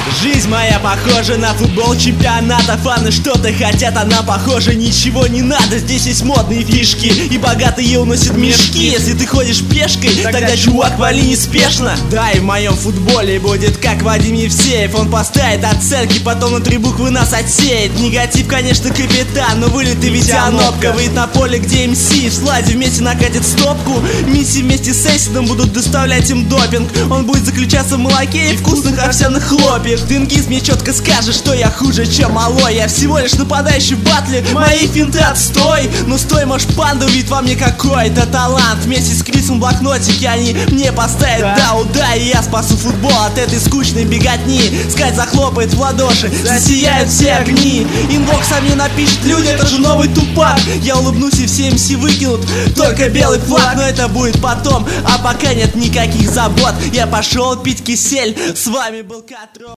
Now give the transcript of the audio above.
Жизнь моя похожа на футбол чемпионата. Фаны что-то хотят, а нам похоже ничего не надо. Здесь есть модные фишки, и богатые уносят мешки. Если ты ходишь пешкой, тогда чувак, вали неспешно. Да, и в моем футболе будет как Вадим Евсеев. Он поставит оценки, потом на 3 буквы нас отсеет. Негатив, конечно, капитан, но вылет и Витянопка. Выйдет на поле, где МС в сладе вместе накатит стопку. Мисси вместе с Эйсидом будут доставлять им допинг. Он будет заключаться в молоке и вкусных овсяных хлопьях. Тенгиз мне четко скажет, что я хуже, чем малой. Я всего лишь нападающий в батле, мои финты отстой. Ну стой, может, панда увидит во мне какой-то талант. Вместе с Крисом блокнотики они мне поставят да, и я спасу футбол от этой скучной беготни. Скать захлопает в ладоши, засияют все огни. Инбокс а мне напишет: люди, это же новый Тупак. Я улыбнусь и все МС выкинут только белый флаг. Но это будет потом, а пока нет никаких забот. Я пошел пить кисель, с вами был Катро.